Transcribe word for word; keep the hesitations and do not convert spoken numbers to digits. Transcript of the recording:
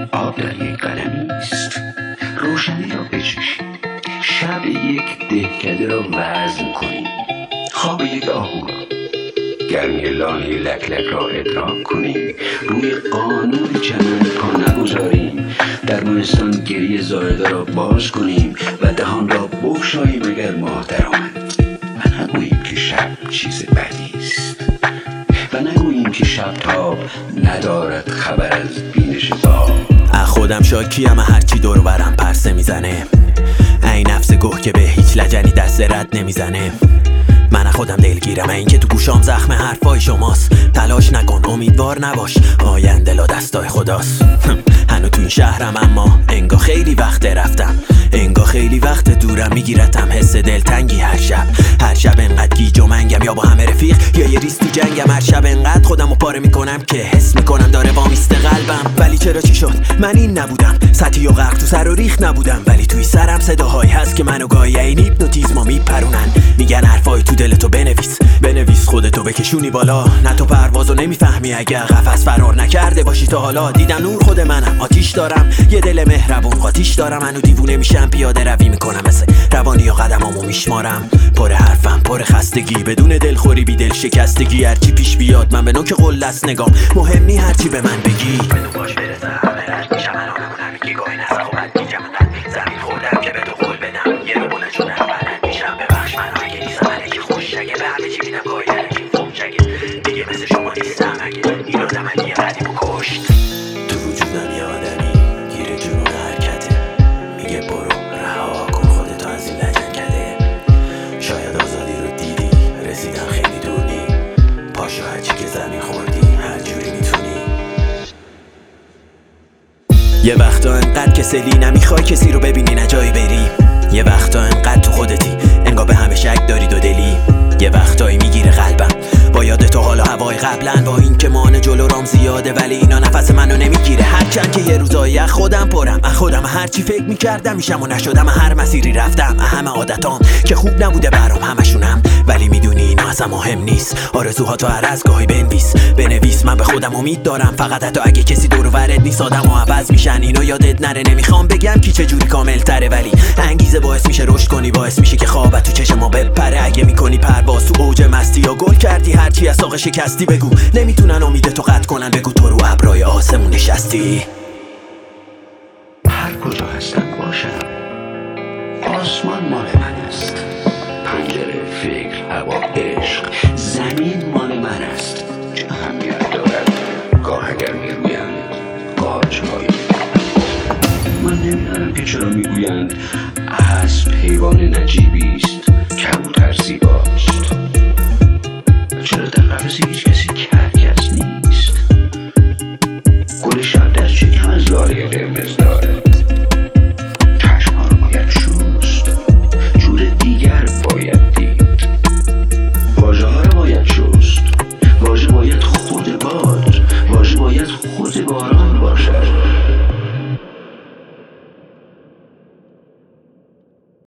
آب در یک قلمی است. روشنی را بچشید، شب یک دهکده را وزن کنید، خواب یک آهو را، گرمی لانه لک لک را ادراک کنیم، روی قانون چمن پا نگذاریم، در مهستان گریه زایده را باز کنیم و دهان را بگشاییم اگر ماه در آمد و نگوییم که شب چیز بدی است و نگوییم که شب تاب ندارد خبر از بینش باب. خودم شاکیم هرچی دور برم پرسه میزنه، این نفس گوه که به هیچ لجنی دست رد نمیزنه. من خودم دلگیرم این که تو گوشام زخم حرفای شماست. تلاش نکن امیدوار نباش، آینده لا دستای خداست. هنو تو این شهرم اما انگا خیلی وقت رفتم، انگا خیلی وقت دورم میگیرتم حس دلتنگی هر شب. هر شب انقدر گیج و منگم یا با همه رفیق یا یه ریز تو جنگم. هر شب انقدر خودم رو پاره میکنم که حس میکنم داره وامیسته قلبم. ولی چرا چی شد من این نبودم، سطحی و غرق تو سر و ریخ نبودم، ولی توی سرم صداهایی هست که منو گاهی این هیپنوتیزما میپرونن. میگن حرفای تو دلتو بنویس، بنویس خودتو بکشونی بالا، نه تو پروازو نمیفهمی اگه قفس فرار نکرده باشی تا حالا. دیدم نور خود منم، آتیش دارم، یه دل مهربون قاتیش دارم. منو دیوونه میشم پیاده روی میکنم، مثل روانی یا قدمامو میشمارم. پر حرفم پر خستگی، بدون دلخوری بی دل شکستگی. هرچی پیش بیاد من به نوک قله است نگام، مهم نی هرچی به من بگی. بدون باش برسم همه رد میشم، من آنمو نمیگی گاهی نزد و بد میگم. من زمین خوردم که به تو قول بدم، یه رو بلند شدم بلد میشم. ببخش من اگه نیستم الکی خوش شگه، به همه چی میدم گاهی الکی فوم شگه. دیگه مثل شما نیستم اگه این آدم علی قدیمو کشت. تو وجودم یه آدمی گیره جنون حرکته، میگه برو رها کن خودتو از این لجنگده. شاید آزادی رو دیدی، رسیدم خیلی دور نی، پاشو هرچی که زمین خوردی هر جوری میتونی. یه وقتا انقدر کسلی نمیخوای کسی رو ببینی نه جایی بری، یه وقتا انقدر تو خودتی انگار به همه شک داری دو دلی. یه وقتایی میگیره قلبم با یاد تو حالا هوای قبلن، با این که مان جلو رام زیاده ولی اینا نفس منو نمیگیره. هرچند که یه روزایی از خودم پرم، از خودم هرچی فکر میکردم میشم و نشدم. هر مسیری رفتم همه عادتام که خوب نبوده برام همشونم، ولی میدونی اینا اصلا مهم نیست. آرزوهاتو هر از گاهی بنویس، بنویس من به خودم امید دارم. فقط حتی اگه کسی دور و برت نیست آدمو عوض میشن، اینو یادت نره. نمیخوام بگم کی چه جوری کامل تره، ولی انگیزه باعث میشه رشد کنی، باعث میشه که خوابت تو چشم ما بپره. اگه میکنی پرواز تو اوج مستی یا گل کردی هرچی از ساق شکستی، بگو نمیتونن امید تو قطع کنن، بگو تو رو ابرای آسمون نشستی. هر کجا هستم باشم آسمان مال من است، پنجره فکر هوا عشق زمین مال من است. چه اهمیت دارد گاه اگر میرویند قاج‌های من. نمیدانم که چرا میگویند اسب حیوان نجیبی است، کبوتر زیباست.